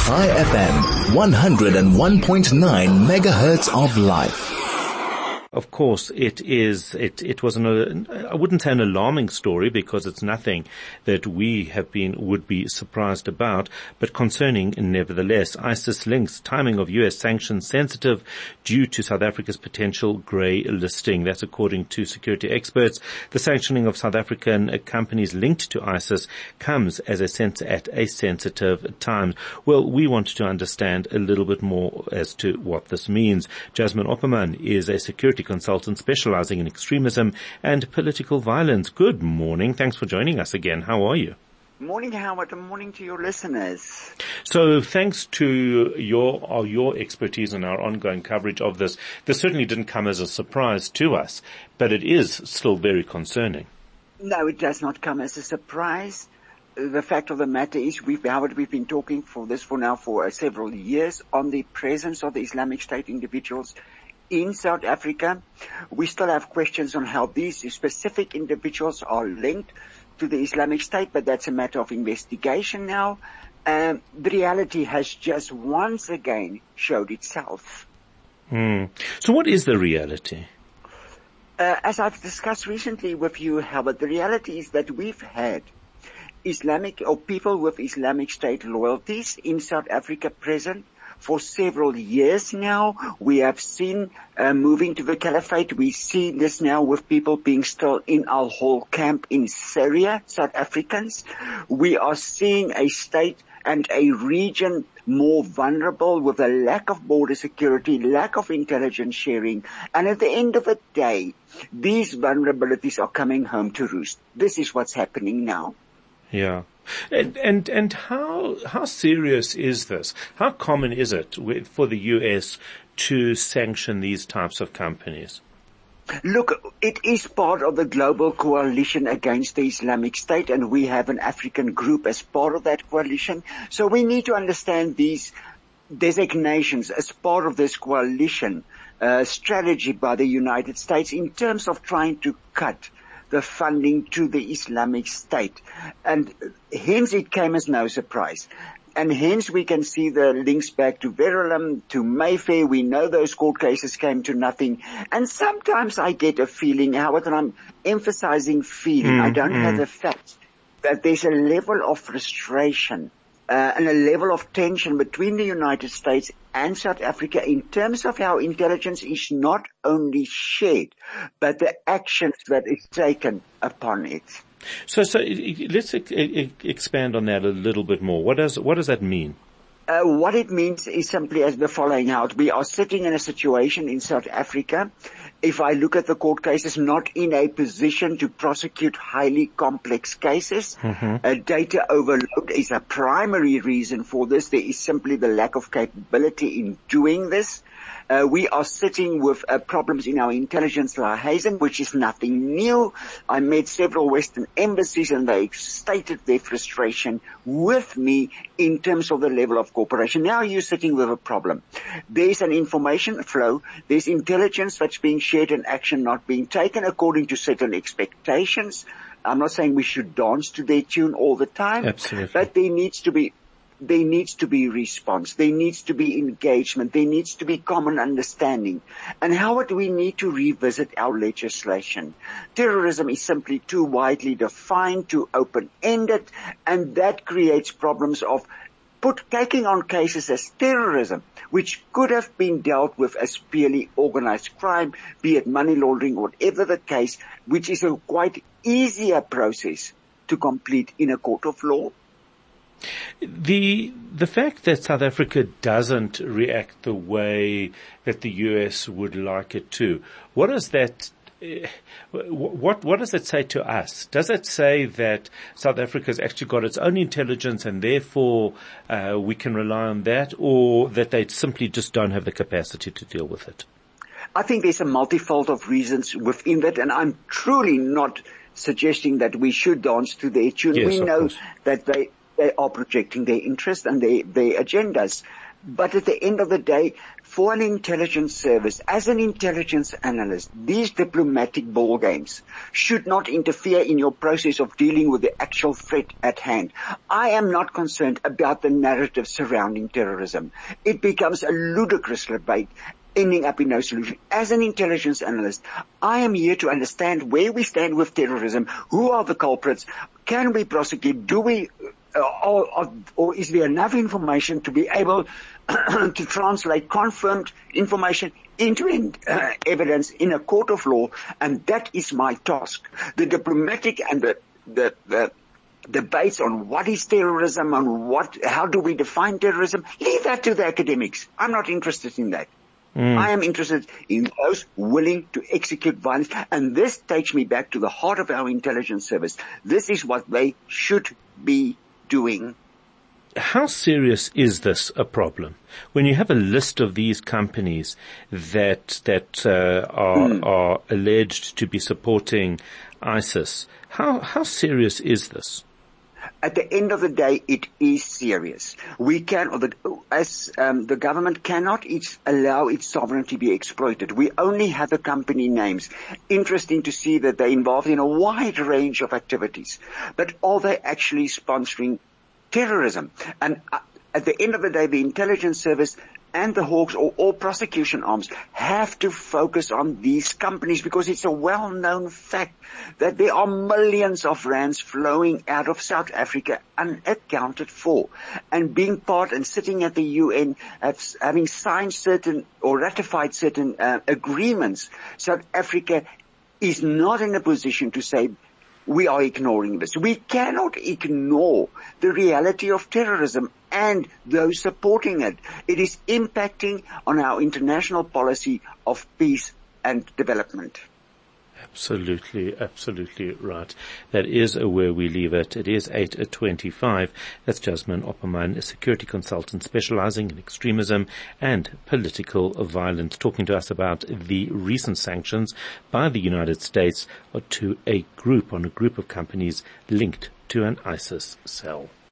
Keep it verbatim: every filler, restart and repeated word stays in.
Chai F M, one oh one point nine megahertz of life. Of course, it is, it, it was an, I wouldn't say an alarming story because it's nothing that we have been, would be surprised about, but concerning nevertheless. ISIS links timing of U S sanctions sensitive due to South Africa's potential grey listing. That's according to security experts. The sanctioning of South African companies linked to ISIS comes as a sense at a sensitive time. Well, we want to understand a little bit more as to what this means. Jasmine Opperman is a security consultant specializing in extremism and political violence. Good morning. Thanks for joining us again. How are you? Morning, Howard, and morning to your listeners. So thanks to your uh, your expertise and our ongoing coverage of this, this certainly didn't come as a surprise to us, but it is still very concerning. No, it does not come as a surprise. The fact of the matter is, we've, Howard, we've been talking for this for now for uh, several years on the presence of the Islamic State individuals in South Africa. We still have questions on how these specific individuals are linked to the Islamic State, but that's a matter of investigation now. Um, the reality has just once again showed itself. Hmm. So what is the reality? Uh, as I've discussed recently with you, Howard, the reality is that we've had Islamic or people with Islamic State loyalties in South Africa present for several years now. We have seen uh, moving to the caliphate. We see this now with people being still in Al-Hol camp in Syria, South Africans. We are seeing a state and a region more vulnerable with a lack of border security, lack of intelligence sharing. And at the end of the day, these vulnerabilities are coming home to roost. This is what's happening now. Yeah. And, and, and how, how serious is this? How common is it with, for the U S to sanction these types of companies? Look, it is part of the global coalition against the Islamic State, and we have an African group as part of that coalition. So we need to understand these designations as part of this coalition uh, strategy by the United States in terms of trying to cut the funding to the Islamic State. And hence it came as no surprise. And hence we can see the links back to Verulam, to Mayfair. We know those court cases came to nothing. And sometimes I get a feeling, Howard, and I'm emphasizing feeling, mm, I don't mm. have the facts, that there's a level of frustration Uh, and a level of tension between the United States and South Africa in terms of how intelligence is not only shared, but the actions that is taken upon it. So, so let's expand on that a little bit more. What does what does that mean? Uh, what it means is simply as the following out. We are sitting in a situation in South Africa, if I look at the court cases, not in a position to prosecute highly complex cases. Mm-hmm. Uh, data overload is a primary reason for this. There is simply the lack of capability in doing this. Uh, we are sitting with uh, problems in our intelligence liaison, which is nothing new. I met several Western embassies and they stated their frustration with me in terms of the level of cooperation. Now you're sitting with a problem. There's an information flow. There's intelligence that's being shared and action not being taken according to certain expectations. I'm not saying we should dance to their tune all the time. Absolutely. But there needs to be There needs to be response. There needs to be engagement. There needs to be common understanding. And how do we need to revisit our legislation? Terrorism is simply too widely defined, too open-ended, and that creates problems of put taking on cases as terrorism, which could have been dealt with as purely organized crime, be it money laundering, whatever the case, which is a quite easier process to complete in a court of law. The the fact that South Africa doesn't react the way that the U S would like it to, what does that what what does it say to us? Does it say that South Africa's actually got its own intelligence and therefore uh, we can rely on that, or that they simply just don't have the capacity to deal with it? I think there's a multifold of reasons within that, and I'm truly not suggesting that we should dance to their tune. Yes, we know course. that they They are projecting their interests and their, their agendas. But at the end of the day, for an intelligence service, as an intelligence analyst, these diplomatic ball games should not interfere in your process of dealing with the actual threat at hand. I am not concerned about the narrative surrounding terrorism. It becomes a ludicrous debate, ending up in no solution. As an intelligence analyst, I am here to understand where we stand with terrorism, who are the culprits, can we prosecute, do we, uh, or, or, or is there enough information to be able to translate confirmed information into uh, evidence in a court of law, and that is my task. The diplomatic and the, the, the debates on what is terrorism and what, how do we define terrorism, leave that to the academics. I'm not interested in that. Mm. I am interested in those willing to execute violence. And this takes me back to the heart of our intelligence service. This is what they should be doing. How serious is this a problem? When you have a list of these companies that that uh, are, mm. are alleged to be supporting ISIS, how how serious is this? At the end of the day, it is serious. We can, or the, as um, the government cannot each allow its sovereignty to be exploited. We only have the company names. Interesting to see that they're involved in a wide range of activities. But are they actually sponsoring terrorism? And uh, at the end of the day, the intelligence service and the Hawks, or all prosecution arms, have to focus on these companies, because it's a well-known fact that there are millions of rands flowing out of South Africa unaccounted for, and being part and sitting at the U N, having signed certain or ratified certain uh, agreements. South Africa is not in a position to say, we are ignoring this. We cannot ignore the reality of terrorism and those supporting it. It is impacting on our international policy of peace and development. Absolutely, absolutely right. That is where we leave it. It is eight twenty-five. That's Jasmine Opperman, a security consultant specializing in extremism and political violence, talking to us about the recent sanctions by the United States to a group, on a group of companies linked to an ISIS cell.